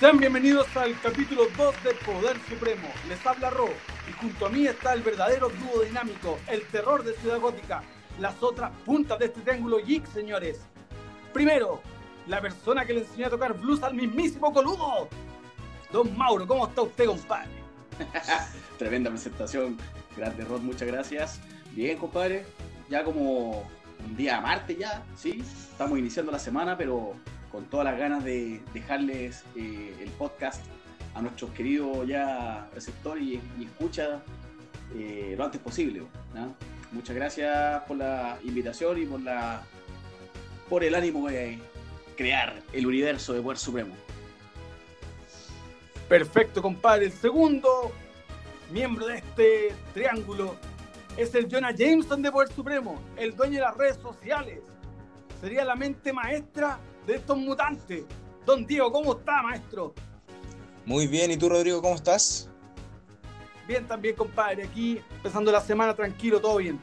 Sean bienvenidos al capítulo 2 de Poder Supremo. Les habla Ro y junto a mí está el verdadero dúo dinámico, el terror de Ciudad Gótica, las otras puntas de este triángulo geek, señores. Primero, la persona que le enseñó a tocar blues al mismísimo Coludo. Don Mauro, ¿cómo está usted, compadre? Tremenda presentación, grande Rod, muchas gracias. Bien, compadre, ya como un día martes ya, sí, estamos iniciando la semana, pero con todas las ganas de dejarles el podcast a nuestros queridos ya receptores y escucha lo antes posible, ¿no? Muchas gracias por la invitación y por el ánimo de crear el universo de Poder Supremo. Perfecto, compadre. El segundo miembro de este triángulo es el Jonah Jameson de Poder Supremo, el dueño de las redes sociales. Sería la mente maestra de estos mutantes. Don Diego, ¿cómo está, maestro? Muy bien, ¿y tú, Rodrigo, cómo estás? Bien también, compadre. Aquí, empezando la semana tranquilo, todo bien.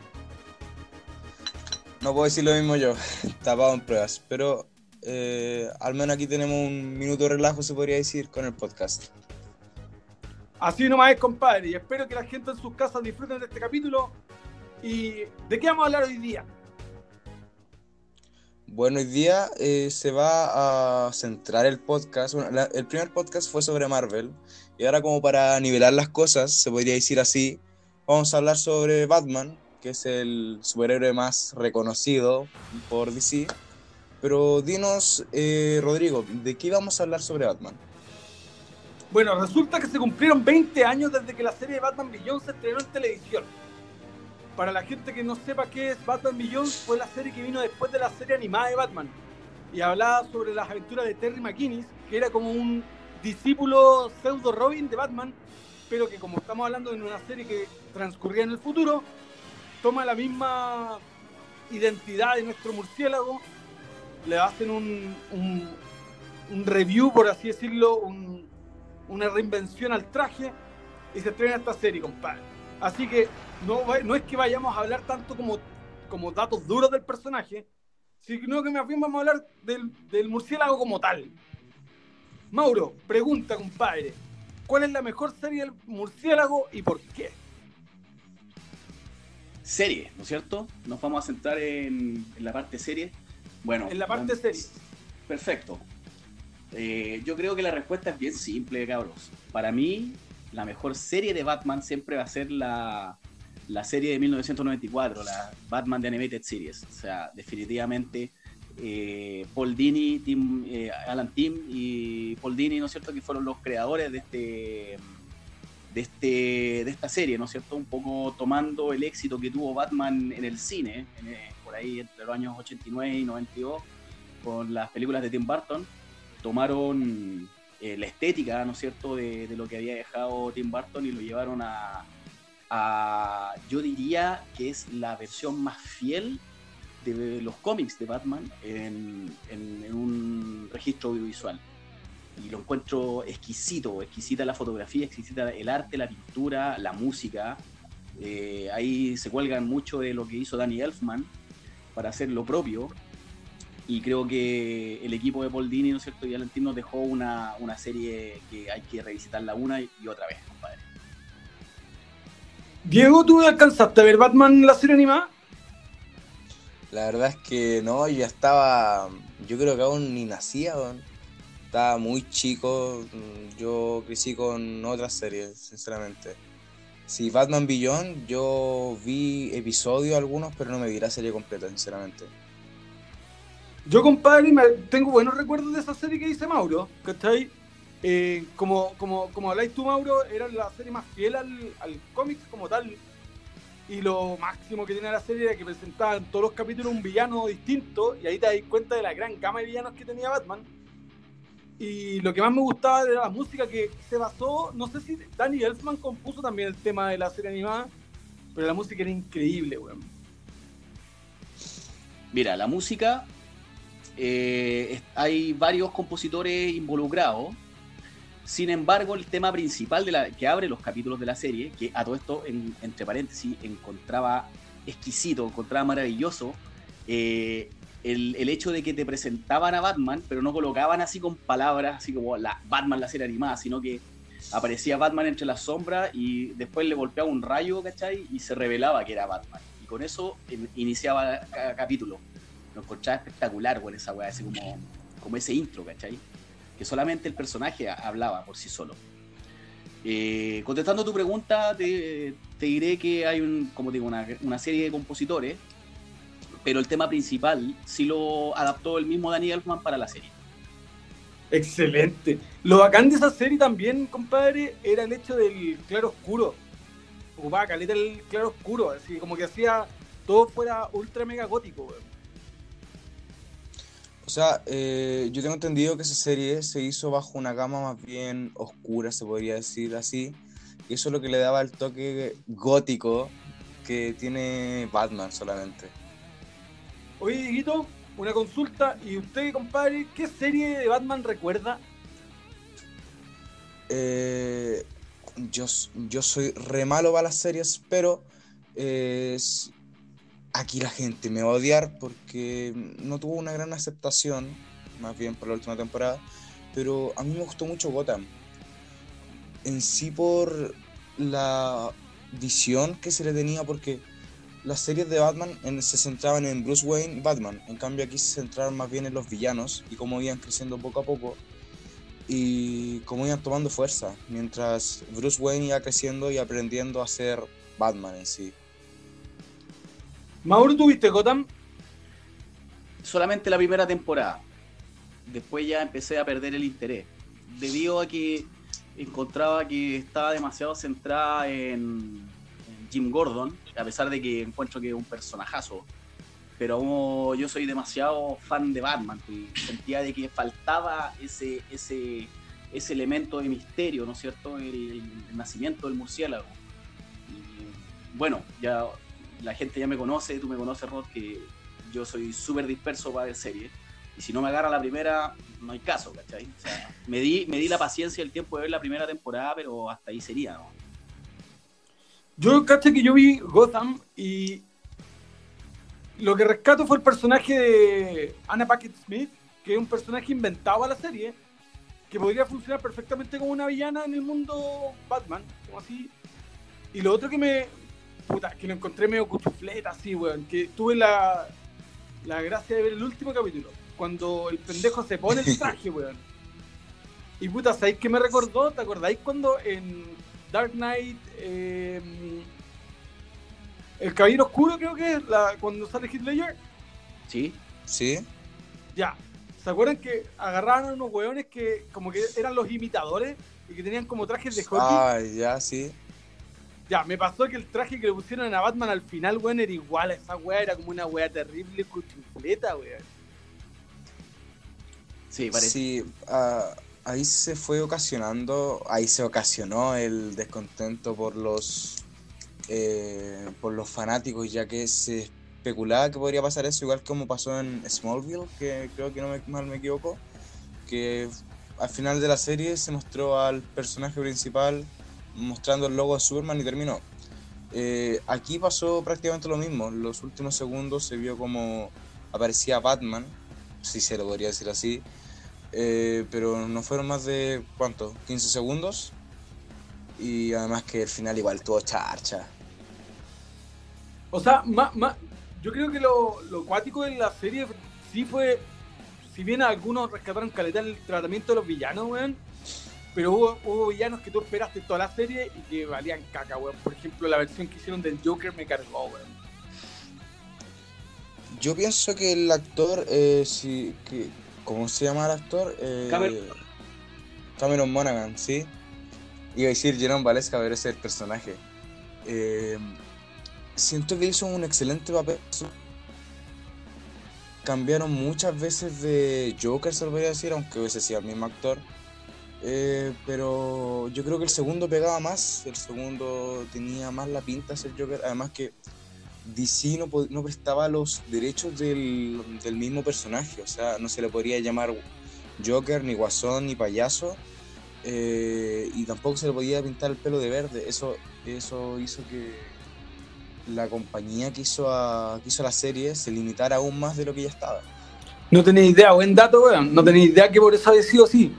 No puedo decir lo mismo yo, tapado en pruebas, pero al menos aquí tenemos un minuto de relajo, se podría decir, con el podcast. Así nomás es, compadre, y espero que la gente en sus casas disfruten de este capítulo. ¿Y de qué vamos a hablar hoy día? Bueno, hoy día se va a centrar el podcast. Bueno, el primer podcast fue sobre Marvel, y ahora, como para nivelar las cosas, se podría decir así, vamos a hablar sobre Batman, que es el superhéroe más reconocido por DC. Pero dinos, Rodrigo, ¿de qué vamos a hablar sobre Batman? Bueno, resulta que se cumplieron 20 años desde que la serie de Batman Beyond se estrenó en televisión. Para la gente que no sepa qué es Batman Beyond, fue la serie que vino después de la serie animada de Batman y hablaba sobre las aventuras de Terry McGinnis, que era como un discípulo pseudo Robin de Batman, pero que, como estamos hablando de una serie que transcurría en el futuro, toma la misma identidad de nuestro murciélago, le hacen un review, por así decirlo, una reinvención al traje, y se estrena esta serie, compadre. Así que no es que vayamos a hablar tanto como datos duros del personaje, sino que más bien vamos a hablar del murciélago como tal. Mauro, pregunta, compadre, ¿cuál es la mejor serie del murciélago y por qué? Serie, ¿no es cierto? Nos vamos a centrar en la parte serie. Bueno, en la parte serie. Perfecto. Yo creo que la respuesta es bien simple, cabros. Para mí, la mejor serie de Batman siempre va a ser la serie de 1994, la Batman The Animated Series. O sea, definitivamente Paul Dini, Alan Tim y Paul Dini, ¿no es cierto?, que fueron los creadores de esta serie, ¿no es cierto?, un poco tomando el éxito que tuvo Batman en el cine, por ahí entre los años 89 y 92, con las películas de Tim Burton. Tomaron la estética, ¿no es cierto?, de lo que había dejado Tim Burton y lo llevaron a yo diría que es la versión más fiel de los cómics de Batman en un registro audiovisual. Y lo encuentro exquisita la fotografía, exquisita el arte, la pintura, la música. Ahí se cuelgan mucho de lo que hizo Danny Elfman para hacer lo propio. Y creo que el equipo de Paul Dini, ¿no es cierto?, y Alan Tim nos dejó una serie que hay que revisitarla una y otra vez, compadre. Diego, ¿tú alcanzaste a ver Batman, la serie animada? La verdad es que no, yo creo que aún ni nacía, estaba muy chico, yo crecí con otras series, sinceramente. Sí, Batman Beyond, yo vi episodios algunos, pero no me vi la serie completa, sinceramente. Yo, compadre, tengo buenos recuerdos de esa serie que dice Mauro, ¿cachai? Como habláis tú, Mauro, era la serie más fiel al cómic como tal. Y lo máximo que tenía la serie era que presentaba en todos los capítulos un villano distinto, y ahí te das cuenta de la gran gama de villanos que tenía Batman. Y lo que más me gustaba era la música, que se basó, no sé si Danny Elfman compuso también el tema de la serie animada, pero la música era increíble, weón. Mira, la música, hay varios compositores involucrados. Sin embargo, el tema principal que abre los capítulos de la serie, que a todo esto, entre paréntesis, encontraba exquisito, encontraba maravilloso, el hecho de que te presentaban a Batman, pero no colocaban así con palabras, así como Batman la serie animada, sino que aparecía Batman entre las sombras y después le golpeaba un rayo, ¿cachai? Y se revelaba que era Batman. Y con eso iniciaba cada capítulo. Lo encontraba espectacular, güey, esa weá, así como ese intro, ¿cachai? Que solamente el personaje hablaba por sí solo. Contestando tu pregunta, te diré que hay como digo, una serie de compositores, pero el tema principal sí lo adaptó el mismo Danny Elfman para la serie. Excelente. Lo bacán de esa serie también, compadre, era el hecho del claro oscuro. Ocupaba caleta el claro oscuro, así como que hacía todo fuera ultra mega gótico, weón. O sea, yo tengo entendido que esa serie se hizo bajo una gama más bien oscura, se podría decir así. Y eso es lo que le daba el toque gótico que tiene Batman solamente. Oye, Dieguito, una consulta. ¿Y usted, compadre, qué serie de Batman recuerda? Yo soy re malo para las series, pero aquí la gente me va a odiar porque no tuvo una gran aceptación, más bien por la última temporada, pero a mí me gustó mucho Gotham. En sí por la visión que se le tenía, porque las series de Batman se centraban en Bruce Wayne y Batman, en cambio aquí se centraron más bien en los villanos y cómo iban creciendo poco a poco y cómo iban tomando fuerza, mientras Bruce Wayne iba creciendo y aprendiendo a ser Batman en sí. Mauro, ¿tuviste Gotham? Solamente la primera temporada. Después ya empecé a perder el interés, debido a que encontraba que estaba demasiado centrada en Jim Gordon, a pesar de que encuentro que es un personajazo, pero yo soy demasiado fan de Batman y sentía de que faltaba ese elemento de misterio, ¿no es cierto? El nacimiento del murciélago. Y, bueno, ya la gente ya me conoce, tú me conoces, Rod, que yo soy súper disperso para ver series, y si no me agarra la primera, no hay caso, ¿cachai? O sea, me di la paciencia y el tiempo de ver la primera temporada, pero hasta ahí sería, ¿no? Yo caché que yo vi Gotham y lo que rescato fue el personaje de Anna Paquette Smith, que es un personaje inventado a la serie, que podría funcionar perfectamente como una villana en el mundo Batman, como así. Y lo otro que que lo encontré medio cuchufleta, así, weón, que tuve la gracia de ver el último capítulo, cuando el pendejo se pone el traje, weón. Y puta, ¿sabéis qué me recordó? ¿Te acordáis cuando en Dark Knight, el Caballero Oscuro, creo que es cuando sale Heath Ledger? ¿Sí? ¿Sí? Ya. ¿Se acuerdan que agarraban a unos hueones que como que eran los imitadores y que tenían como trajes de hockey? Ah, ya, sí. Ya, me pasó que el traje que le pusieron a Batman al final, weón, era igual a esa weá, era como una weá terrible, cuchufleta, weón. Sí, parece. Sí, ahí se ocasionó el descontento por los fanáticos, ya que se especulaba que podría pasar eso, igual como pasó en Smallville, que creo que mal me equivoco, que al final de la serie se mostró al personaje principal mostrando el logo de Superman y terminó. Aquí pasó prácticamente lo mismo. En los últimos segundos se vio como aparecía Batman, si se lo podría decir así, pero no fueron más de, ¿cuánto? 15 segundos. Y además que el final igual tuvo charcha. O sea, yo creo que lo cuático de la serie sí fue, si bien algunos rescataron caleta el tratamiento de los villanos, weón, pero hubo villanos que tú esperaste toda la serie y que valían caca, weón. Por ejemplo, la versión que hicieron del Joker me cargó, weón. Yo pienso que el actor, ¿cómo se llama el actor? Cameron Monaghan, ¿sí? Iba a decir Jerome Valesca, pero ese es el personaje. Siento que hizo un excelente papel. Cambiaron muchas veces de Joker, se lo podría decir, aunque hubiese sido el mismo actor. Pero yo creo que el segundo pegaba más, el segundo tenía más la pinta de ser Joker, además que DC no prestaba los derechos del mismo personaje, o sea, no se le podría llamar Joker, ni Guasón, ni Payaso, y tampoco se le podía pintar el pelo de verde. Eso hizo que la compañía que hizo la serie se limitara aún más de lo que ya estaba. No tenía idea, buen dato, weón. No tenía idea que por eso había sido así.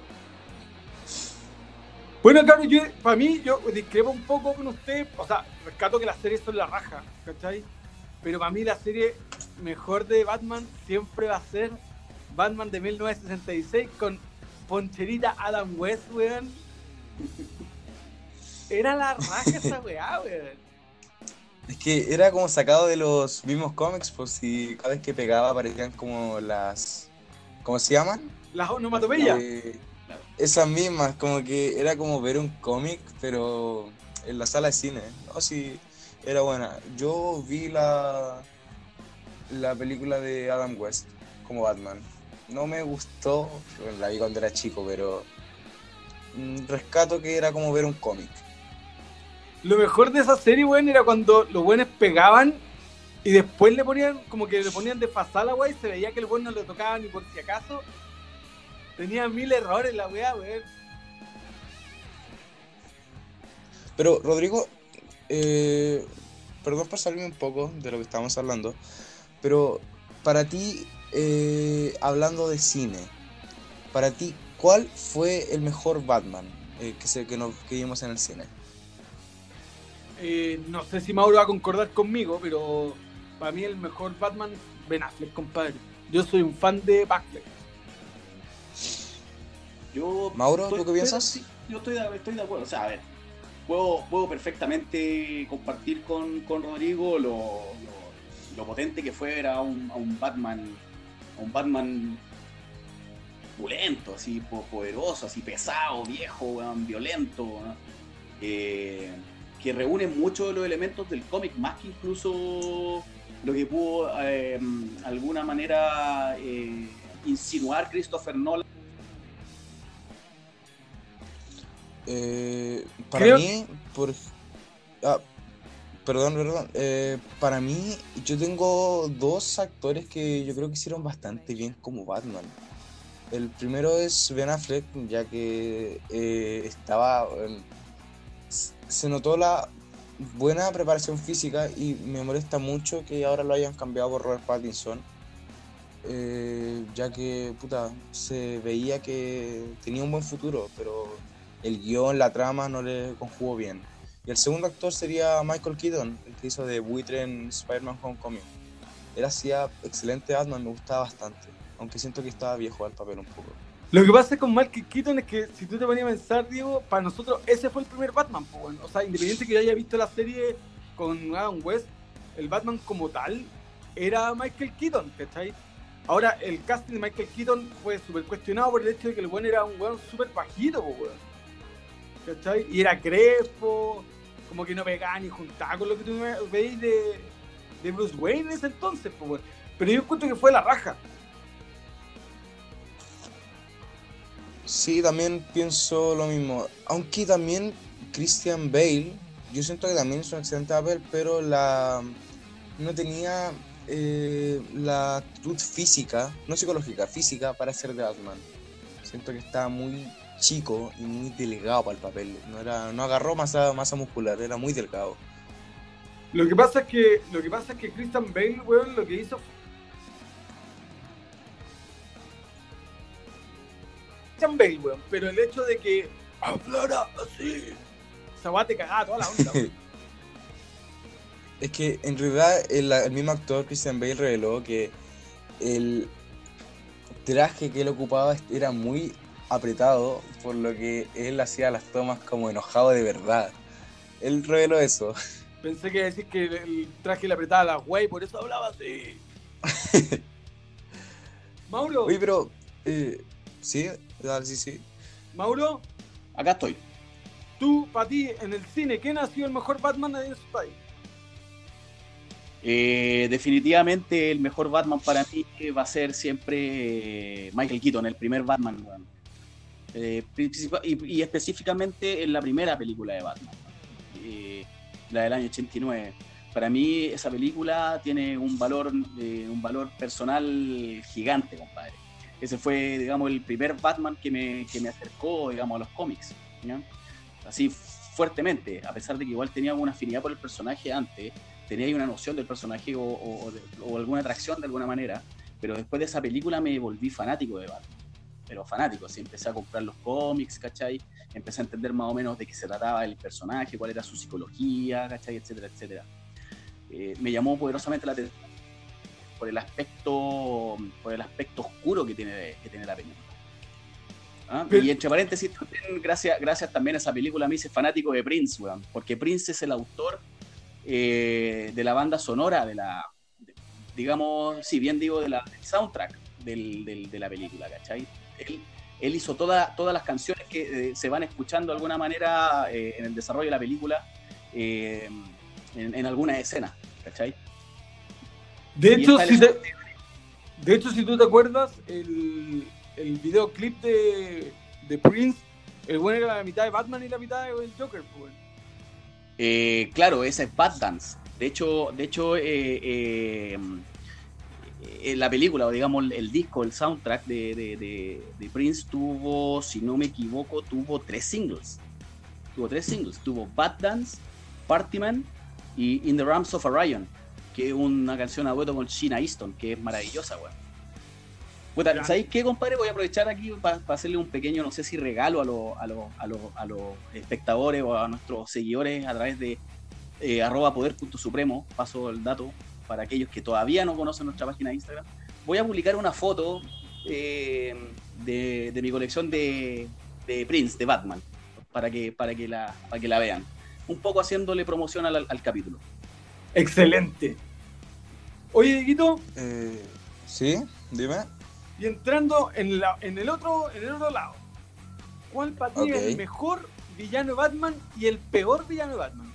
Bueno, claro, para mí, yo discrepo un poco con usted. O sea, rescato que las series son la raja, ¿cachai? Pero para mí la serie mejor de Batman siempre va a ser Batman de 1966 con Poncherita Adam West, weón. Era la raja esa weá, weón. Es que era como sacado de los mismos cómics, pues si cada vez que pegaba aparecían como las... ¿Cómo se llaman? Las onomatopeyas. Esas mismas, como que era como ver un cómic, pero en la sala de cine. No, sí, era buena. Yo vi la película de Adam West como Batman. No me gustó, bueno, la vi cuando era chico, pero rescato que era como ver un cómic. Lo mejor de esa serie, weón, era cuando los buenos pegaban y después le ponían, como que le ponían desfasada la weá y se veía que el weón no le tocaba ni por si acaso. Tenía 1000 errores la weá, weón. Pero, Rodrigo, perdón por salirme un poco de lo que estábamos hablando, pero para ti, hablando de cine, para ti, ¿cuál fue el mejor Batman que vimos en el cine? No sé si Mauro va a concordar conmigo, pero para mí el mejor Batman, Ben Affleck, compadre. Yo soy un fan de Batfleck. Mauro, ¿tú qué piensas? Yo estoy de acuerdo. O sea, a ver, puedo perfectamente compartir con Rodrigo lo potente que fue ver a un Batman pulento, así poderoso, así pesado, viejo, violento, ¿no? Que reúne muchos de los elementos del cómic, más que incluso lo que pudo alguna manera insinuar Christopher Nolan. Para mí, perdón. Para mí, yo tengo dos actores que yo creo que hicieron bastante bien como Batman. El primero es Ben Affleck, ya que se notó la buena preparación física y me molesta mucho que ahora lo hayan cambiado por Robert Pattinson, ya que se veía que tenía un buen futuro, pero el guión, la trama no le conjugó bien. Y el segundo actor sería Michael Keaton, el que hizo de buitre en Spider-Man Homecoming. Él hacía excelente Batman, me gustaba bastante, aunque siento que estaba viejo al papel un poco. Lo que pasa con Michael Keaton es que si tú te ponías a pensar, Diego, para nosotros ese fue el primer Batman, pues, bueno. O sea, independiente que yo haya visto la serie con Adam West, el Batman como tal era Michael Keaton, ¿cachai? Ahora, el casting de Michael Keaton fue súper cuestionado por el hecho de que el weón era un weón súper bajito, pues, weón, ¿cachai? Y era crespo, como que no pegaba ni juntaba con lo que tú veis de Bruce Wayne en ese entonces, pues, weón. Pero yo encuentro que fue la raja. Sí, también pienso lo mismo. Aunque también Christian Bale, yo siento que también es un excelente papel, pero no tenía la actitud física, no psicológica, física para ser de Batman. Siento que estaba muy chico y muy delgado para el papel. No agarró masa muscular, era muy delgado. Lo que pasa es que Christian Bale, weón, lo que hizo Bale, weón, pero el hecho de que hablara así, esa weá te cagaba toda la onda, weón. Es que en realidad el mismo actor Christian Bale reveló que el traje que él ocupaba era muy apretado, por lo que él hacía las tomas como enojado de verdad. Él reveló eso. Pensé que iba a decir que el traje le apretaba la wey, por eso hablaba así. Mauro. Oye, pero sí. Mauro, acá estoy. Tú, para ti, en el cine, ¿quién ha sido el mejor Batman de su país? Definitivamente el mejor Batman para mí va a ser siempre Michael Keaton, el primer Batman. Y específicamente en la primera película de Batman, la del año 89. Para mí esa película tiene un valor personal gigante, compadre. Ese fue, digamos, el primer Batman que me acercó, digamos, a los cómics, ¿ya? Así fuertemente, a pesar de que igual tenía alguna afinidad por el personaje antes, tenía ahí una noción del personaje o alguna atracción de alguna manera, pero después de esa película me volví fanático de Batman. Pero fanático, así empecé a comprar los cómics, ¿cachai? Empecé a entender más o menos de qué se trataba el personaje, cuál era su psicología, ¿cachai? Etcétera, etcétera. Me llamó poderosamente la atención por el aspecto oscuro que tiene la película. ¿Ah? Y entre paréntesis, también, gracias también a esa película me hice fanático de Prince, weón, porque Prince es el autor de la banda sonora digamos, si bien digo, del soundtrack de la película, ¿cachai? Él hizo todas las canciones que se van escuchando de alguna manera en el desarrollo de la película, en algunas escenas, ¿cachai? De hecho, si tú te acuerdas, el videoclip de Prince, el bueno era la mitad de Batman y la mitad del Joker, pues. Claro, esa es Bad Dance. De hecho, la película, o digamos el disco, el soundtrack de Prince tuvo, si no me equivoco, tuvo 3 singles. Tuvo Bad Dance, Partyman y In the Arms of Orion, que es una canción a dueto con Sheena Easton, que es maravillosa, weón. Puta, ¿sabéis qué, compadre? Voy a aprovechar aquí para hacerle un pequeño, no sé si regalo a los espectadores o a nuestros seguidores a través de @poder.supremo. Paso el dato para aquellos que todavía no conocen nuestra página de Instagram. Voy a publicar una foto de mi colección de Prince, de Batman, para que la vean. Un poco haciéndole promoción al capítulo. Excelente. Oye, Dieguito. Sí, dime. Y entrando en el otro lado, ¿cuál para ti es el mejor villano de Batman y el peor villano de Batman?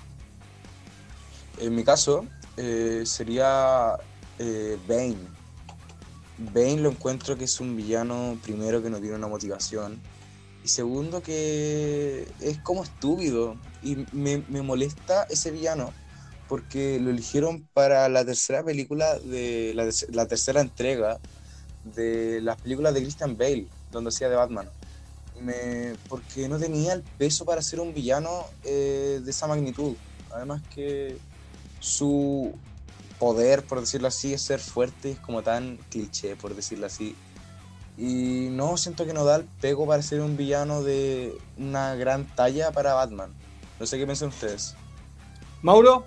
En mi caso, sería Bane. Bane lo encuentro que es un villano, primero, que no tiene una motivación, y segundo, que es como estúpido, y me molesta ese villano porque lo eligieron para la tercera película de la tercera entrega de las películas de Christian Bale, donde hacía de Batman, porque no tenía el peso para ser un villano de esa magnitud. Además que su poder, por decirlo así, es ser fuerte, es como tan cliché, por decirlo así, y no, siento que no da el pego para ser un villano de una gran talla para Batman. No sé qué piensan ustedes. Mauro.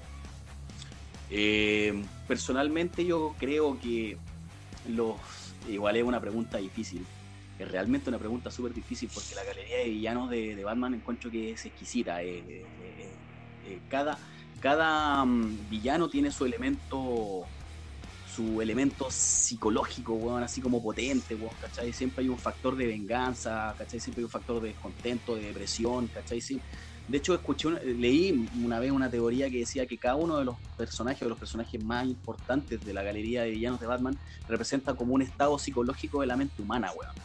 Personalmente yo creo que igual es una pregunta difícil, es realmente una pregunta súper difícil, porque la galería de villanos de Batman encuentro que es exquisita. Cada villano tiene su elemento psicológico, weón, así como potente, weón, ¿cachai? Siempre hay un factor de venganza, ¿cachai? Siempre hay un factor de descontento, de depresión, ¿cachai? Sí. De hecho, leí una vez una teoría que decía que cada uno de los personajes más importantes de la galería de villanos de Batman representa como un estado psicológico de la mente humana, weón.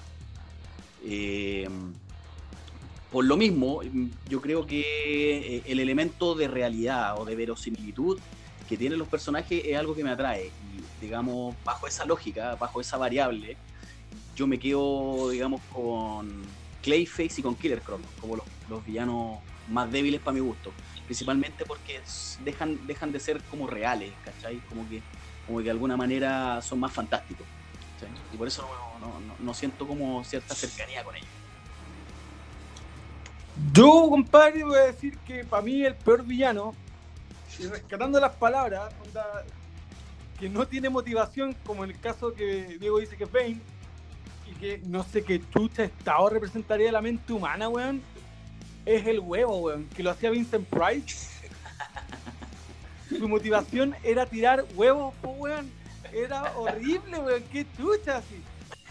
Por lo mismo, yo creo que el elemento de realidad o de verosimilitud que tienen los personajes es algo que me atrae. Y, digamos, bajo esa lógica, bajo esa variable, yo me quedo, digamos, con Clayface y con Killer Croc como los villanos más débiles para mi gusto, principalmente porque dejan de ser como reales, ¿cachai? Como que de alguna manera son más fantásticos, ¿cachai? Y por eso no siento como cierta cercanía con ellos. Yo, compadre, voy a decir que para mí el peor villano, y rescatando las palabras, que no tiene motivación, como en el caso que Diego dice que es Bane, y que no sé qué chucha estado representaría la mente humana, weón, es el huevo, weón, que lo hacía Vincent Price. Su motivación era tirar huevos, weón. Era horrible, weón, qué chucha así.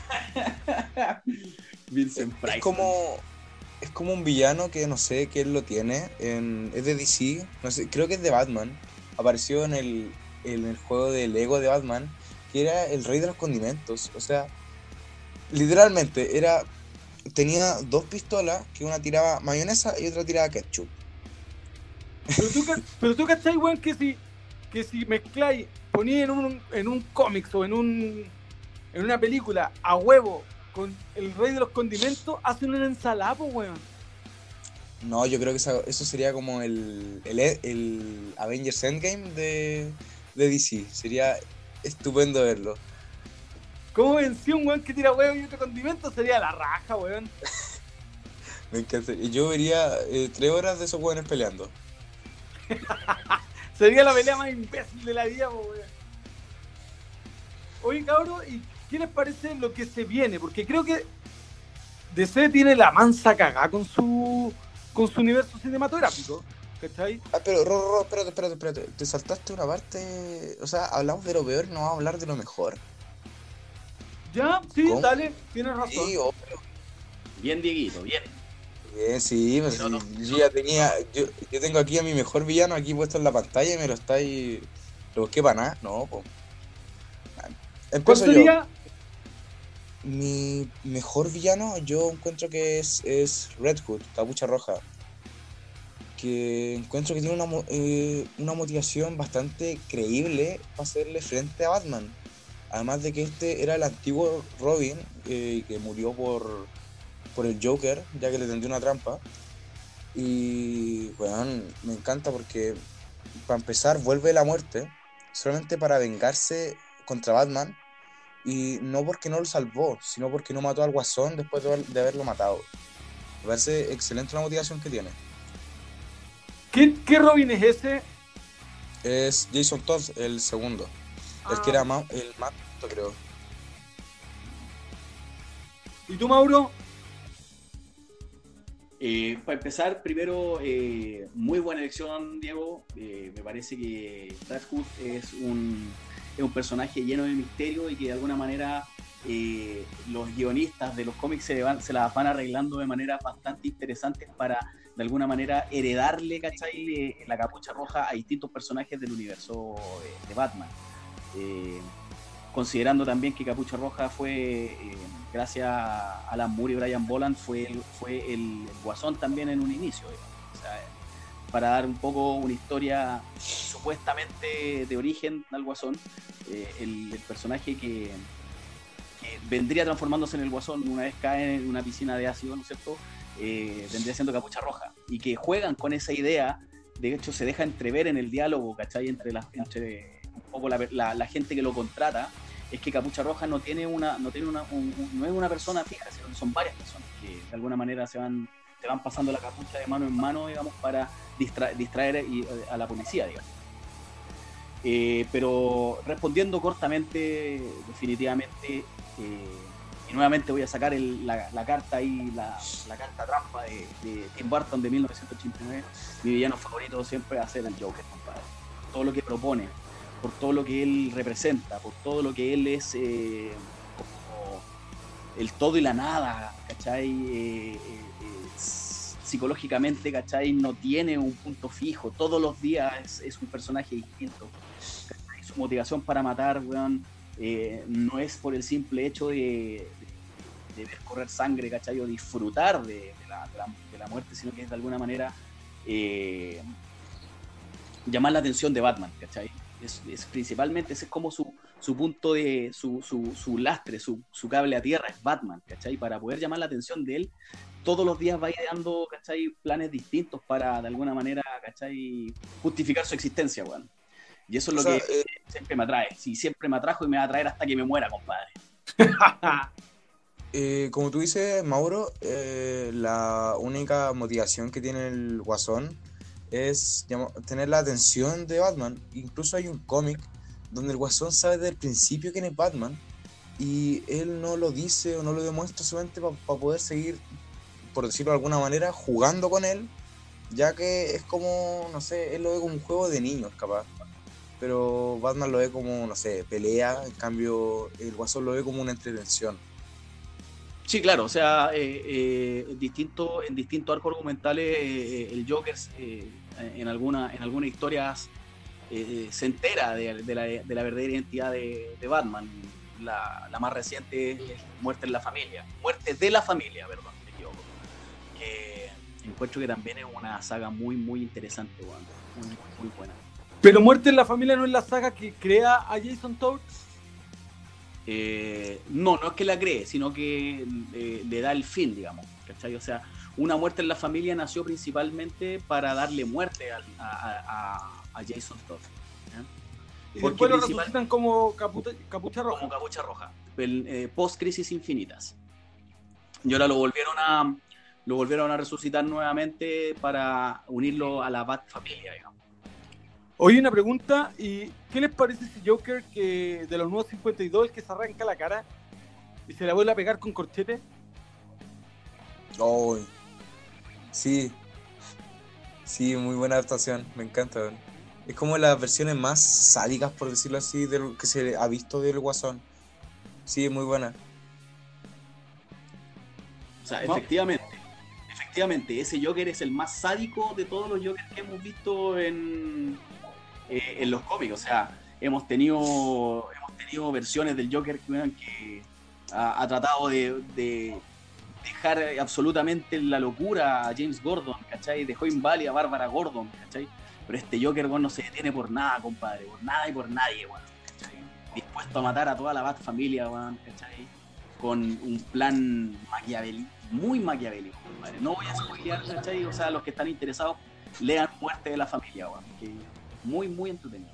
Vincent Price. Es como un villano que no sé qué él lo tiene. Es de DC, no sé, creo que es de Batman. Apareció en el juego de Lego de Batman, que era el rey de los condimentos. O sea, literalmente tenía 2 pistolas, que una tiraba mayonesa y otra tiraba ketchup. Pero tú cachai, weón, que si mezcláis, poní en un cómics o en una película a huevo con el rey de los condimentos, hacen una ensalada, weón. No, yo creo que eso sería como el Avengers Endgame de DC. Sería estupendo verlo. ¿Cómo venció un weón que tira huevo y otro condimento? Sería la raja, weón. Me encanta. Y yo vería 3 horas de esos weones peleando. Sería la pelea más imbécil de la vida, po, weón. Oye, cabrón, ¿y qué les parece lo que se viene? Porque creo que DC tiene la mansa cagada con su universo cinematográfico, ¿cachai? Ah, pero Rorro, espérate. Te saltaste una parte. O sea, hablamos de lo peor, no vamos a hablar de lo mejor. Ya, sí, ¿Cómo? dale, tienes razón. Sí, Bien, Dieguito, bien. bien, sí, pues No, no. yo ya tenía. Yo tengo aquí a mi mejor villano aquí puesto en la pantalla y me lo estáis. ¿Lo busqué para nada? No, pues. ¿Cuál Empiezo yo. sería? Mi mejor villano, yo encuentro que es Red Hood, Capucha Roja. Que encuentro que tiene una motivación bastante creíble para hacerle frente a Batman. Además de que este era el antiguo Robin, que murió por el Joker, ya que le tendió una trampa. Y bueno, me encanta porque, para empezar, vuelve la muerte solamente para vengarse contra Batman. Y no porque no lo salvó, sino porque no mató al Guasón después de haberlo matado. Me parece excelente la motivación que tiene. ¿Qué Robin es ese? Es Jason Todd, el segundo. El que era el más tonto, creo. ¿Y tú, Mauro? Para empezar, primero, muy buena elección, Diego. Me parece que Red Hood es un personaje lleno de misterio y que de alguna manera los guionistas de los cómics se las van arreglando de manera bastante interesantes para, de alguna manera, heredarle, ¿cachai? La capucha roja a distintos personajes del universo de Batman. Considerando también que Capucha Roja fue, gracias a Alan Moore y Brian Boland, fue el Guasón también en un inicio, digamos. O sea, para dar un poco una historia supuestamente de origen al Guasón, el personaje que vendría transformándose en el Guasón una vez cae en una piscina de ácido, ¿no es cierto? Vendría siendo Capucha Roja, y que juegan con esa idea. De hecho, se deja entrever en el diálogo, ¿cachai? Entre un poco la gente que lo contrata, es que Capucha Roja no es una persona fija, sino que son varias personas que de alguna manera se van pasando la capucha de mano en mano, digamos, para distraer a la policía, digamos. Pero respondiendo cortamente, definitivamente, y nuevamente voy a sacar la carta ahí, la carta trampa de Tim Burton de 1989. Mi villano favorito siempre va a ser el Joker, compadre. Todo lo que propone, por todo lo que él representa, por todo lo que él es, como el todo y la nada, ¿cachai? Psicológicamente, ¿cachai? No tiene un punto fijo, todos los días es un personaje distinto, ¿cachai? Su motivación para matar, weón, no es por el simple hecho de ver correr sangre, ¿cachai? O disfrutar de la muerte, sino que es de alguna manera llamar la atención de Batman, ¿cachai? Es principalmente, ese es como su punto de su lastre, su cable a tierra, es Batman, ¿cachai? Para poder llamar la atención de él, todos los días va ideando, ¿cachai? Planes distintos para, de alguna manera, ¿cachai? Justificar su existencia, weón. Y eso es lo que siempre me atrae. Sí, siempre me atrajo y me va a atraer hasta que me muera, compadre. Como tú dices, Mauro, la única motivación que tiene el Guasón es tener la atención de Batman. Incluso hay un cómic donde el Guasón sabe desde el principio quién es Batman y él no lo dice o no lo demuestra solamente para poder seguir, por decirlo de alguna manera, jugando con él, ya que es como, no sé, él lo ve como un juego de niños, capaz. Pero Batman lo ve como, no sé, pelea. En cambio, el Guasón lo ve como una entretención. Sí, claro, o sea, en distintos arcos argumentales, el Joker en algunas historias se entera de la verdadera identidad de Batman. La más reciente es Muerte de la Familia, perdón, me equivoco. Encuentro que también es una saga muy, muy interesante, bueno, muy, muy buena. Pero Muerte en la Familia no es la saga que crea a Jason Todd. No es que la cree, sino que le da el fin, digamos, ¿cachai? O sea, Una Muerte en la Familia nació principalmente para darle muerte a Jason Todd, Y Porque después lo principal- resucitan como capucha roja. como Capucha Roja, post-Crisis Infinitas. Y ahora lo volvieron a resucitar nuevamente para unirlo a la Bat familia, digamos. Oye, una pregunta, ¿y qué les parece ese Joker que de los nuevos 52, el que se arranca la cara y se la vuelve a pegar con corchete? Oh, sí, sí, muy buena adaptación, me encanta, weón. Es como las versiones más sádicas, por decirlo así, de lo que se ha visto del Guasón. Sí, muy buena. O sea, efectivamente, ese Joker es el más sádico de todos los Jokers que hemos visto en los cómics. O sea, hemos tenido versiones del Joker que ha tratado de dejar absolutamente en la locura a James Gordon, ¿cachai? Dejó inválida a Bárbara Gordon, ¿cachai? Pero este Joker, bueno, no se detiene por nada, compadre, por nada y por nadie, bueno, ¿cachai? Dispuesto a matar a toda la Bat familia, bueno, ¿cachai? Con un plan muy maquiavélico, compadre. No voy a spoilear, ¿cachai? O sea, los que están interesados, lean Muerte de la Familia, bueno, que muy, muy entretenido.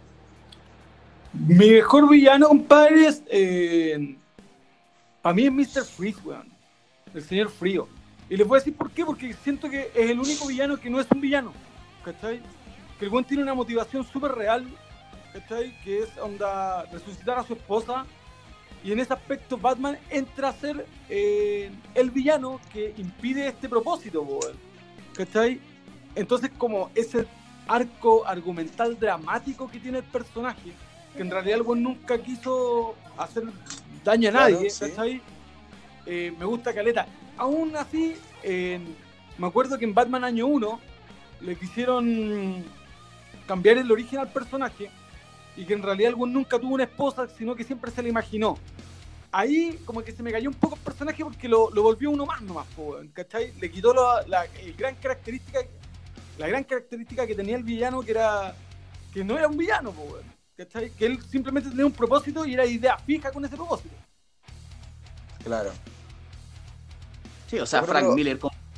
Mi mejor villano, compadre, es... para mí es Mr. Freeze, weón. El señor Frío. Y les voy a decir por qué, porque siento que es el único villano que no es un villano, ¿cachai? Que el weón tiene una motivación súper real, ¿cachai? Que es onda resucitar a su esposa. Y en ese aspecto Batman entra a ser el villano que impide este propósito, weón, ¿cachai? Entonces como ese arco argumental dramático que tiene el personaje, que en realidad el weón nunca quiso hacer daño a nadie, Claro, sí. ¿cachai? Me gusta caleta. Aún así, me acuerdo que en Batman Año 1 le quisieron cambiar el origen al personaje y que en realidad el weón nunca tuvo una esposa, sino que siempre se la imaginó. Ahí como que se me cayó un poco el personaje porque lo volvió uno más nomás, ¿cachai? Le quitó la gran característica que tenía el villano, que no era un villano, ¿cachai? Que él simplemente tenía un propósito y era idea fija con ese propósito. Claro. Sí, o sea, Pero- Frank Miller,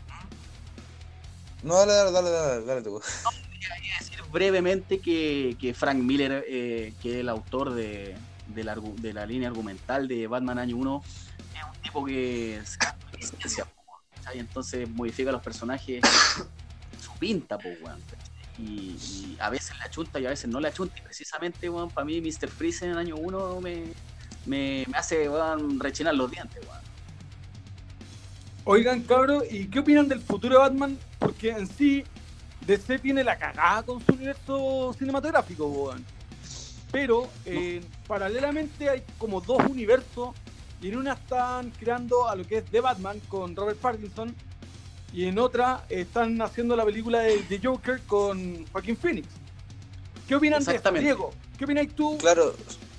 No, dale tú. decir brevemente que Frank Miller, que es el autor de la línea argumental de Batman Año 1, es un tipo que es ciencia, ¿cachai? Entonces modifica los personajes su pinta, po, weón. Y a veces la chunta y a veces no la chunta. Y precisamente, weón, para mí Mr. Freeze en el Año 1 me hace, weón, rechinar los dientes, weón. Oigan, cabros, ¿y qué opinan del futuro de Batman? Porque en sí, DC tiene la cagada con su universo cinematográfico, weón. Pero, paralelamente hay como dos universos, y en una están creando a lo que es The Batman con Robert Pattinson, y en otra están haciendo la película de Joker con Joaquin Phoenix. ¿Qué opinan de esto, Exactamente. Diego? ¿Qué opináis tú? Claro,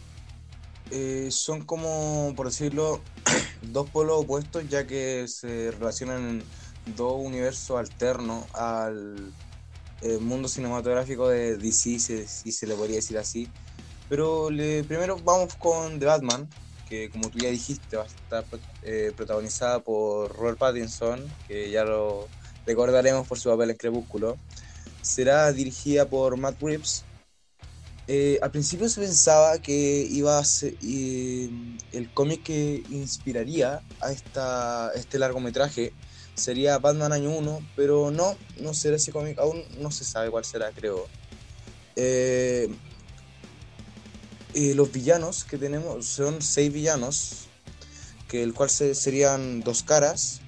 son como, por decirlo, dos polos opuestos, ya que se relacionan en dos universos alternos al mundo cinematográfico de DC, si se le podría decir así. Pero primero vamos con The Batman, que como tú ya dijiste va a estar protagonizada por Robert Pattinson, que ya lo recordaremos por su papel en Crepúsculo. Será dirigida por Matt Reeves. Al principio se pensaba que iba a ser el cómic que inspiraría a este largometraje sería Batman Año 1, pero no será ese cómic, aún no se sabe cuál será, creo. Los villanos que tenemos son 6 villanos, que el cual serían Dos Caras,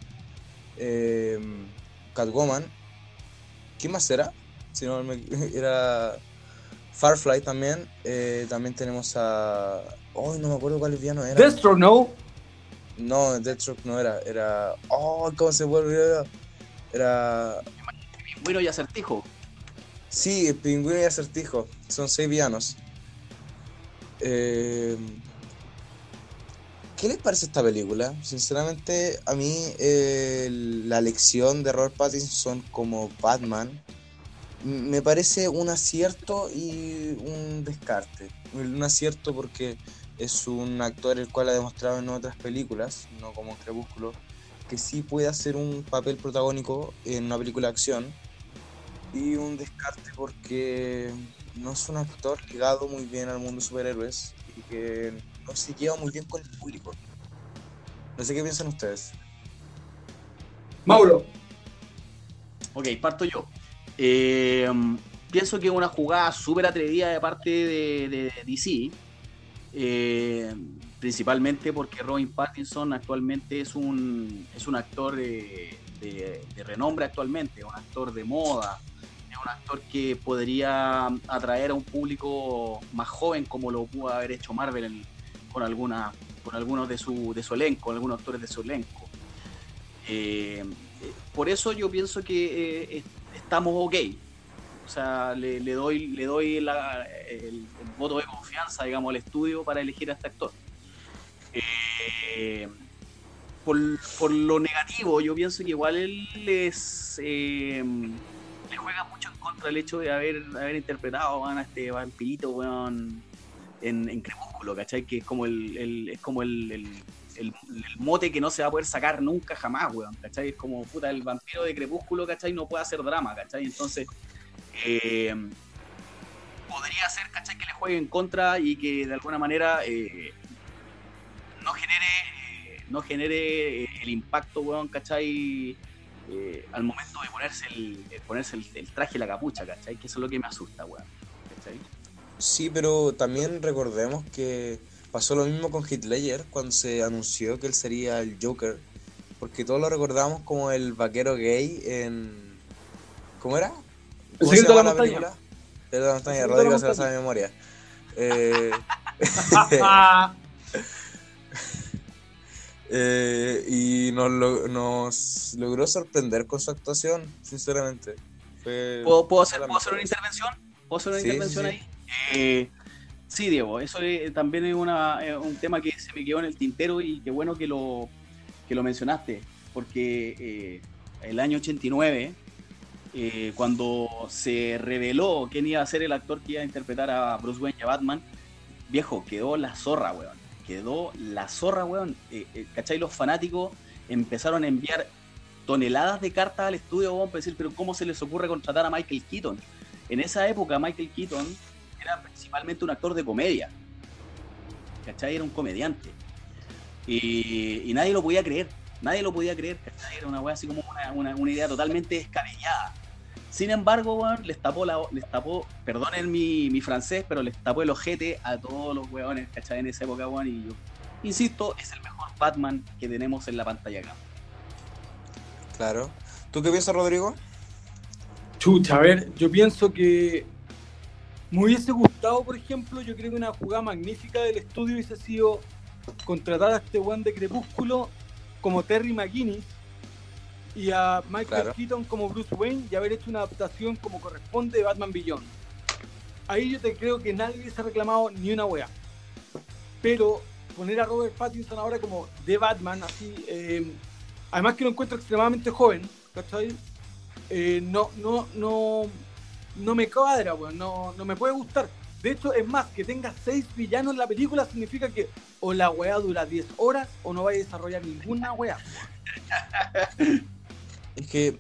Catwoman, ¿quién más era? Si no era Firefly también. También tenemos a... no me acuerdo cuál villano era. Deathstroke, ¿no? No, Deathstroke no era... ¿cómo se puede olvidar? Era... Bueno, y Acertijo. Sí, el Pingüino y Acertijo. Son 6 villanos. ¿Qué les parece esta película? Sinceramente, a mí la elección de Robert Pattinson como Batman me parece un acierto y un descarte. Un acierto porque es un actor el cual ha demostrado en otras películas, no como en Crepúsculo, que sí puede hacer un papel protagónico en una película de acción. Y un descarte porque no es un actor ligado muy bien al mundo de superhéroes y que no se lleva muy bien con el público. No sé qué piensan ustedes. Mauro. Ok, parto yo. Pienso que es una jugada súper atrevida de parte de DC, principalmente porque Robert Pattinson actualmente es un actor de renombre actualmente, un actor de moda, es un actor que podría atraer a un público más joven como lo pudo haber hecho Marvel con algunos de su elenco, algunos actores de su elenco. Por eso yo pienso que estamos ok. O sea, le doy el voto de confianza, digamos, al estudio para elegir a este actor. Por lo negativo, yo pienso que igual él le juega mucho en contra el hecho de haber interpretado a este vampirito, weón, en Crepúsculo, ¿cachai? Que es como el mote que no se va a poder sacar nunca jamás, weón, ¿cachai? Es como, puta, el vampiro de Crepúsculo, ¿cachai? No puede hacer drama, ¿cachai? Entonces, podría ser, ¿cachai? Que le juegue en contra y que de alguna manera no genere el impacto, weón, ¿cachai? Al momento de ponerse el traje y la capucha, ¿cachai? Que eso es lo que me asusta, weón, ¿cachai? Sí, pero también recordemos que pasó lo mismo con Heath Ledger cuando se anunció que él sería el Joker, porque todos lo recordamos como el vaquero gay en... ¿Cómo era? ¿Cómo se llama la película? El de la montaña, Rodrigo se la sabe de memoria. Y nos logró sorprender con su actuación, sinceramente. ¿Puedo hacer una intervención? ¿Puedo hacer una intervención sí. Ahí? Sí, Diego, eso también es un tema que se me quedó en el tintero y qué bueno que lo mencionaste, porque el año 89, cuando se reveló quién iba a ser el actor que iba a interpretar a Bruce Wayne y a Batman, viejo, quedó la zorra, weón. ¿Cachai? Los fanáticos empezaron a enviar toneladas de cartas al estudio, weón, para decir, pero ¿cómo se les ocurre contratar a Michael Keaton? En esa época, Michael Keaton era principalmente un actor de comedia, ¿cachai? Era un comediante. Y nadie lo podía creer, ¿cachai? Era una wea así como una idea totalmente descabellada. Sin embargo, weón, les tapó, perdonen mi francés, pero les tapó el ojete a todos los weones, ¿cachai? En esa época, weón, y yo insisto, es el mejor Batman que tenemos en la pantalla acá. Claro. ¿Tú qué piensas, Rodrigo? Chucha, a ver, yo pienso que me hubiese gustado, por ejemplo, yo creo que una jugada magnífica del estudio hubiese sido contratar a este weón de Crepúsculo como Terry McGinnis y a Michael Keaton como Bruce Wayne y haber hecho una adaptación como corresponde de Batman Beyond. Ahí yo te creo que nadie hubiese reclamado ni una wea. Pero poner a Robert Pattinson ahora como de Batman, así, además que lo encuentro extremadamente joven, ¿cachai? No me cuadra, weón, no me puede gustar. De hecho, es más, que tenga 6 villanos en la película significa que o la weá dura 10 horas o no va a desarrollar ninguna weá. Es que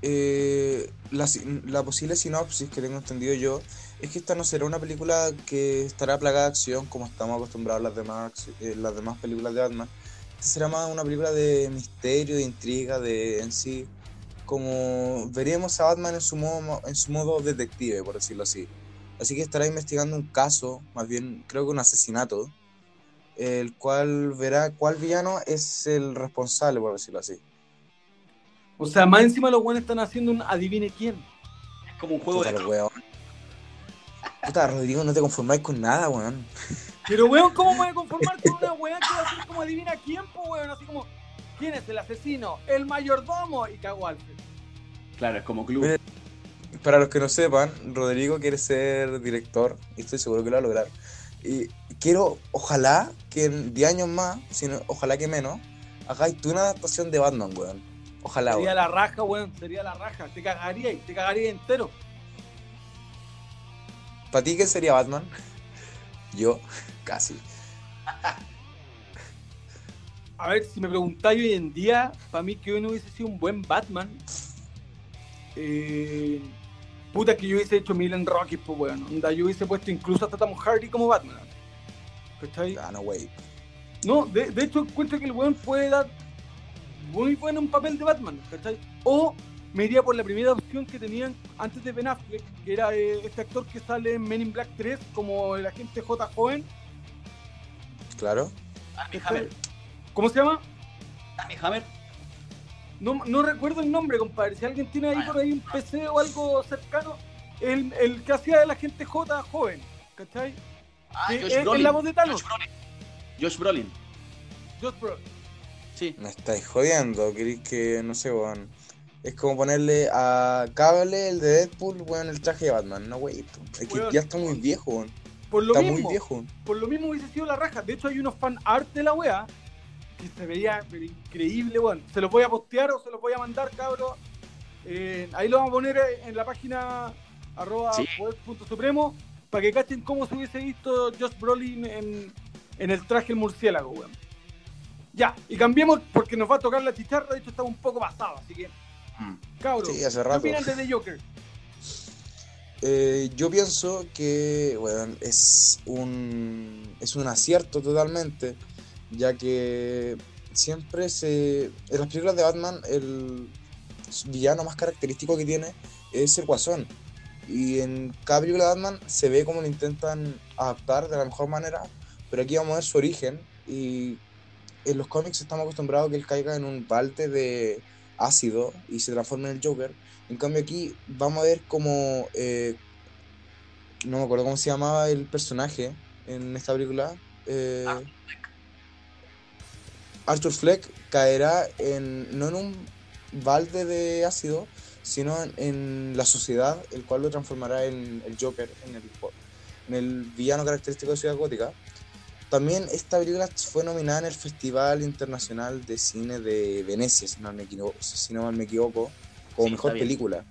la posible sinopsis que tengo entendido yo es que esta no será una película que estará plagada de acción como estamos acostumbrados a las demás películas de Batman. Esta será más una película de misterio, de intriga, en sí, como veríamos a Batman en su modo detective, por decirlo así. Así que estará investigando un caso, más bien creo que un asesinato, el cual verá cuál villano es el responsable, por decirlo así. O sea, más encima los buenos están haciendo un adivine quién. Es como un juego de weón. Puta, Rodrigo, no te conformáis con nada, weón. Pero, weón, ¿cómo me voy a conformar con una weá que va a ser como adivina quién, po, weón? Así como, ¿quién es el asesino? El mayordomo y cagó Alfred. Claro, es como club. Mire, para los que no sepan, Rodrigo quiere ser director y estoy seguro que lo va a lograr. Y quiero, ojalá que en 10 años más, ojalá que menos, hagáis tú una adaptación de Batman, weón. Ojalá, sería weón. La raja, weón, sería la raja. Te cagaría entero. ¿Para ti quién sería Batman? Yo, casi. A ver, si me preguntáis hoy en día, para mí que uno hubiese sido un buen Batman. Puta, que yo hubiese hecho mil en Rocky, pues weón. Onda, yo hubiese puesto incluso hasta Tom Hardy como Batman. ¿Cachai? Ah, no, wey. No, de hecho encuentro que el weón puede dar muy bueno un papel de Batman, ¿cachai? O me iría por la primera opción que tenían antes de Ben Affleck, que era este actor que sale en Men in Black 3 como el agente J joven. Claro. Armie Hammer. ¿Cómo se llama? Armie Hammer. No recuerdo el nombre, compadre. Si alguien tiene ahí por ahí un PC o algo cercano, el que hacía el agente J joven, ¿cachai? Que Josh Brolin. es la voz de Thanos. Josh Brolin. Josh Brolin. Sí. Me estáis jodiendo, queréis que, no sé, weón. Es como ponerle a Cable, el de Deadpool, weón, el traje de Batman, no, wey. Es que Weón, ya está muy viejo, weón. Por lo Está mismo, muy viejo. por lo mismo hubiese sido la raja. De hecho, hay unos fan art de la wea que se veía pero increíble, weón. Se los voy a postear o se los voy a mandar, cabros. Ahí lo vamos a poner en la página Sí. @poder.supremo para que cachen cómo se hubiese visto Josh Brolin en el traje del murciélago, weón. Ya, y cambiemos porque nos va a tocar la chicharra. De hecho, estamos un poco pasados, así que, cabros, Sí, hace ¿qué rato. opinan de The Joker? Yo pienso que, bueno, es un acierto totalmente, ya que siempre en las películas de Batman el villano más característico que tiene es el Guasón, y en cada película de Batman se ve como lo intentan adaptar de la mejor manera, pero aquí vamos a ver su origen, y en los cómics estamos acostumbrados a que él caiga en un balde de ácido y se transforme en el Joker. En cambio aquí vamos a ver como no me acuerdo cómo se llamaba el personaje en esta película. Arthur Fleck caerá no en un balde de ácido, sino en la sociedad, el cual lo transformará en el Joker, en el villano característico de Ciudad Gótica. También esta película fue nominada en el Festival Internacional de Cine de Venecia, si no mal me equivoco, como Sí, mejor está bien. película.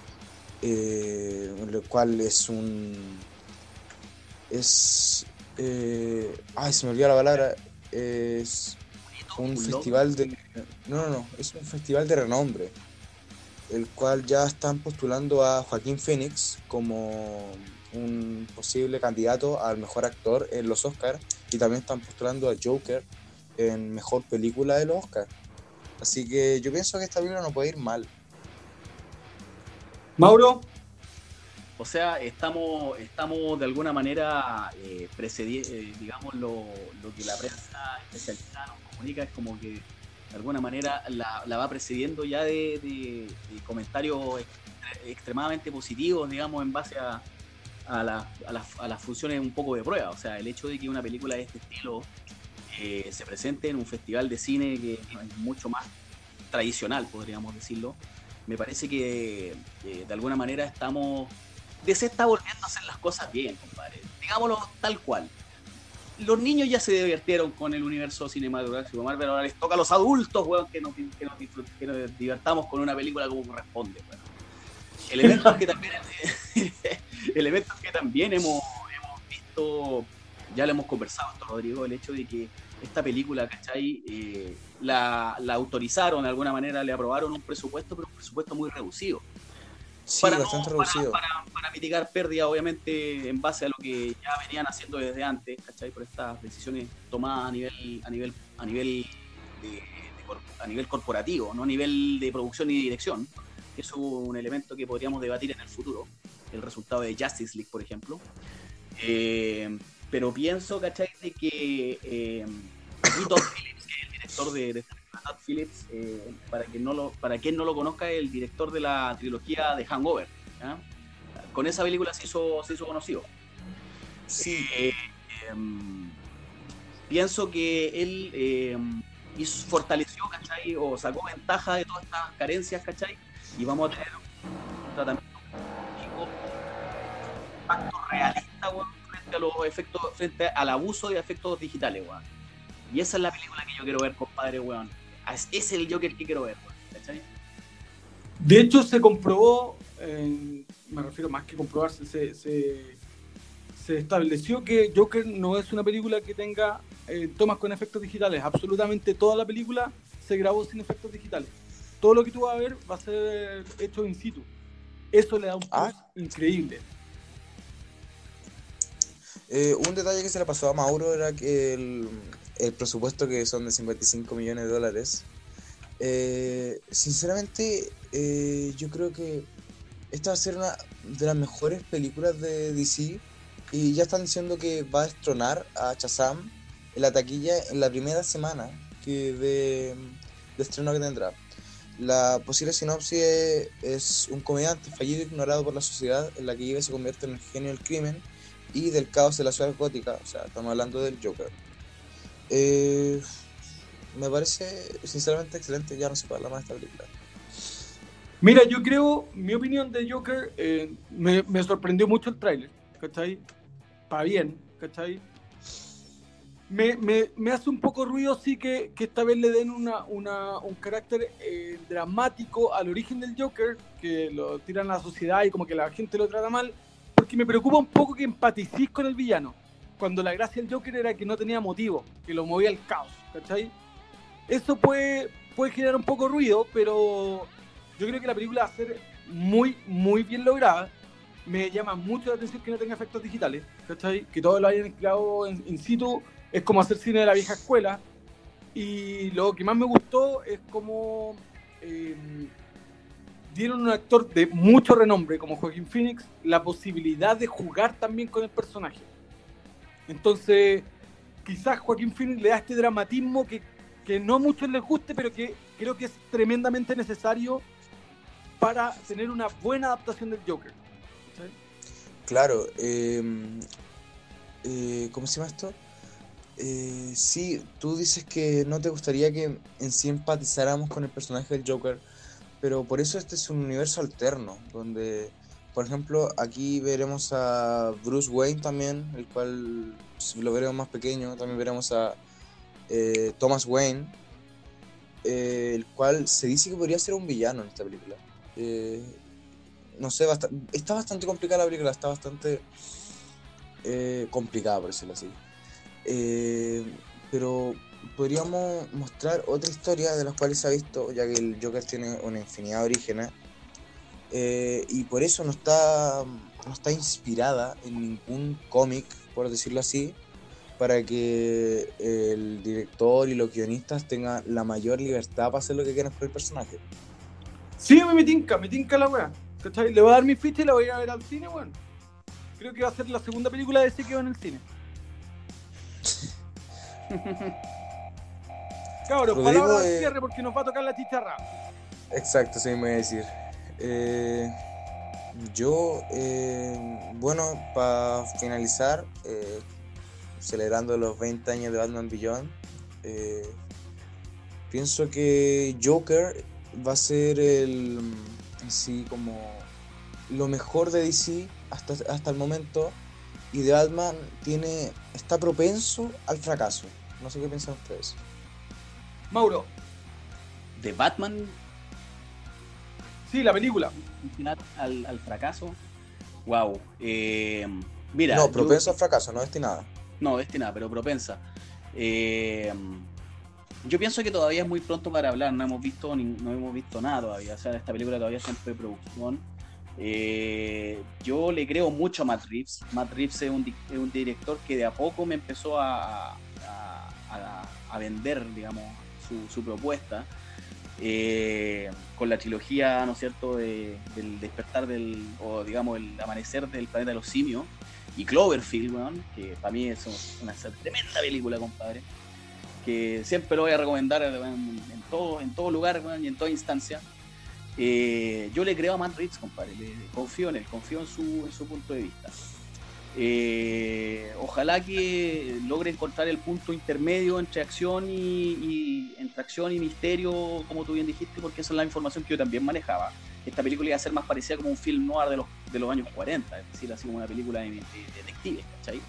Lo cual es se me olvidó la palabra. Es un festival es un festival de renombre, el cual ya están postulando a Joaquín Phoenix como un posible candidato al mejor actor en los Oscars, y también están postulando a Joker en mejor película de los Oscars. Así que yo pienso que esta película no puede ir mal. Mauro. O sea, estamos de alguna manera digamos, lo que la prensa especializada nos comunica es como que de alguna manera la va precediendo ya de comentarios extremadamente positivos, digamos, en base a las funciones un poco de prueba. O sea, el hecho de que una película de este estilo se presente en un festival de cine que es mucho más tradicional, podríamos decirlo, me parece que de alguna manera se está volviendo a hacer las cosas bien, compadre. Digámoslo tal cual. Los niños ya se divirtieron con el universo cinematográfico de Marvel, ahora les toca a los adultos, weón, que nos divertamos con una película como corresponde, weón. Elementos que también hemos visto, ya lo hemos conversado esto, Rodrigo, el hecho de que esta película, ¿cachai? La autorizaron de alguna manera, le aprobaron un presupuesto, pero un presupuesto muy reducido. Sí, bastante reducido. Para mitigar pérdidas, obviamente, en base a lo que ya venían haciendo desde antes, ¿cachai? Por estas decisiones tomadas a nivel corporativo, no a nivel de producción y dirección. Eso es un elemento que podríamos debatir en el futuro, el resultado de Justice League, por ejemplo. Pero pienso, ¿cachai? De que Todd Phillips, que es el director de Todd Phillips, para quien no lo conozca, es el director de la trilogía de Hangover, ¿ya? Con esa película se hizo conocido. Sí. Pienso que él fortaleció, ¿cachai? O sacó ventaja de todas estas carencias, ¿cachai? Y vamos a tener un tratamiento impacto realista, weón, frente al abuso de efectos digitales, weón. Y esa es la película que yo quiero ver, compadre, weón. Es el Joker que quiero ver, weón, ¿cachai? De hecho, se comprobó, me refiero más que comprobarse, se estableció que Joker no es una película que tenga tomas con efectos digitales. Absolutamente toda la película se grabó sin efectos digitales. Todo lo que tú vas a ver va a ser hecho in situ. Eso le da un plus increíble. Un detalle que se le pasó a Mauro era que el presupuesto, que son de 55 millones de dólares, sinceramente yo creo que esta va a ser una de las mejores películas de DC, y ya están diciendo que va a destronar a Shazam en la taquilla en la primera semana de estreno que tendrá. La posible sinopsis es un comediante fallido, ignorado por la sociedad, en la que llega y se convierte en el genio del crimen y del caos de la ciudad gótica. O sea, estamos hablando del Joker. Me parece sinceramente excelente. Ya no se puede hablar más de esta película. Mira, yo creo, mi opinión de Joker, me sorprendió mucho el tráiler, ¿cachai? Para bien, ¿cachai? Me hace un poco ruido, sí, que esta vez le den un carácter dramático al origen del Joker, que lo tiran a la sociedad y como que la gente lo trata mal, porque me preocupa un poco que empaticís con el villano, cuando la gracia del Joker era que no tenía motivo, que lo movía el caos, ¿cachai? Eso puede generar un poco ruido, pero yo creo que la película va a ser muy, muy bien lograda. Me llama mucho la atención que no tenga efectos digitales, ¿cachai? Que todo lo hayan empleado in situ. Es como hacer cine de la vieja escuela. Y lo que más me gustó es como dieron a un actor de mucho renombre como Joaquin Phoenix la posibilidad de jugar también con el personaje. Entonces, quizás Joaquin Phoenix le da este dramatismo que no a muchos les guste, pero que creo que es tremendamente necesario para tener una buena adaptación del Joker. ¿Sí? Claro, ¿cómo se llama esto? Sí, tú dices que no te gustaría que en sí empatizáramos con el personaje del Joker, pero por eso este es un universo alterno, donde, por ejemplo, aquí veremos a Bruce Wayne también, el cual lo veremos más pequeño. También veremos a Thomas Wayne, el cual se dice que podría ser un villano en esta película. No sé, está bastante complicada la película, está bastante complicada, por decirlo así. Pero podríamos mostrar otra historia de las cuales se ha visto, ya que el Joker tiene una infinidad de orígenes, y por eso no está inspirada en ningún cómic, por decirlo así, para que el director y los guionistas tengan la mayor libertad para hacer lo que quieran con el personaje. Sí, me tinca la weá, ¿cachai? Le voy a dar mi ficha y la voy a ver al cine, weón. Creo que va a ser la segunda película de ese que va en el cine. Cabros, palabras de cierre porque nos va a tocar la chicharra. Exacto, sí me voy a decir. Bueno, para finalizar, celebrando los 20 años de Batman Beyond, pienso que Joker va a ser sí, como lo mejor de DC hasta el momento, y de Batman está propenso al fracaso. No sé qué piensan ustedes. Mauro. ¿De Batman? Sí, la película. Al fracaso. Wow. Mira. No, propenso al fracaso, no destinada. No, destinada, pero propensa. Yo pienso que todavía es muy pronto para hablar. No hemos visto nada todavía. O sea, esta película todavía está en preproducción. Yo le creo mucho a Matt Reeves. Matt Reeves es un director que de a poco me empezó a vender, digamos, su propuesta, con la trilogía, ¿no es cierto?, del despertar o digamos el amanecer del planeta de los simios, y Cloverfield, ¿no?, que para mí es una tremenda película, compadre, que siempre lo voy a recomendar en todo lugar, ¿no?, y en toda instancia. Yo le creo a Matt Reeves, compadre, confío en él, confío en su punto de vista. Ojalá que logre encontrar el punto intermedio entre acción y misterio, como tú bien dijiste, porque esa es la información que yo también manejaba. Esta película iba a ser más parecida como un film noir de los años 40, es decir, así como una película de detectives, ¿cachai?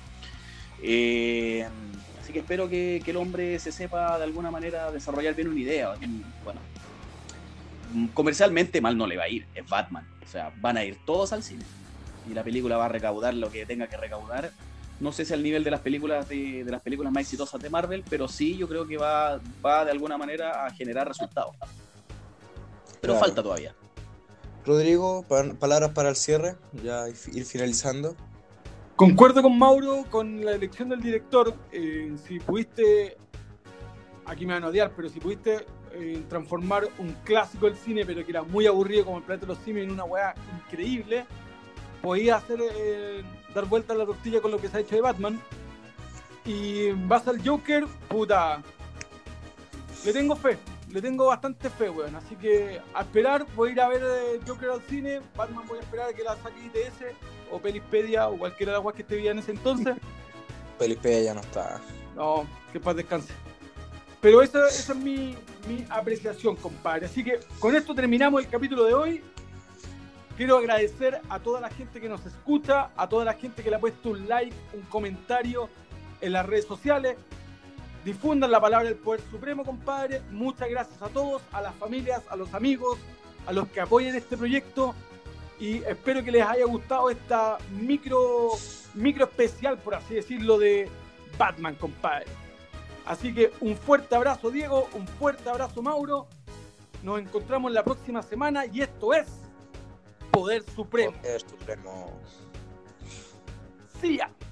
Así que espero que el hombre se sepa de alguna manera desarrollar bien una idea. Bueno, comercialmente mal no le va a ir, es Batman, o sea, van a ir todos al cine y la película va a recaudar lo que tenga que recaudar. No sé si al nivel de las películas más exitosas de Marvel, pero sí, yo creo que va de alguna manera a generar resultados. Pero claro, falta todavía. Rodrigo, palabras para el cierre, ya ir finalizando. Concuerdo con Mauro con la elección del director. Si pudiste, aquí me van a odiar, pero si pudiste transformar un clásico del cine, pero que era muy aburrido como El Planeta de los Simios, en una weá increíble, podía hacer dar vuelta a la tortilla con lo que se ha hecho de Batman. Y vas al Joker, puta, le tengo bastante fe, weón. Así que a esperar, voy a ir a ver Joker al cine. Batman voy a esperar a que la saque ITS o Pelispedia o cualquiera de las guas que esté bien en ese entonces. Pelispedia ya no está. No, que paz descanse. Pero esa es mi apreciación, compadre. Así que con esto terminamos el capítulo de hoy. Quiero agradecer a toda la gente que nos escucha, a toda la gente que le ha puesto un like, un comentario en las redes sociales. Difundan la palabra del Poder Supremo, compadre. Muchas gracias a todos, a las familias, a los amigos, a los que apoyan este proyecto. Y espero que les haya gustado esta micro especial, por así decirlo, de Batman, compadre. Así que un fuerte abrazo, Diego, un fuerte abrazo, Mauro. Nos encontramos la próxima semana y esto es Poder Supremo. Poder Supremo. Sí, ya.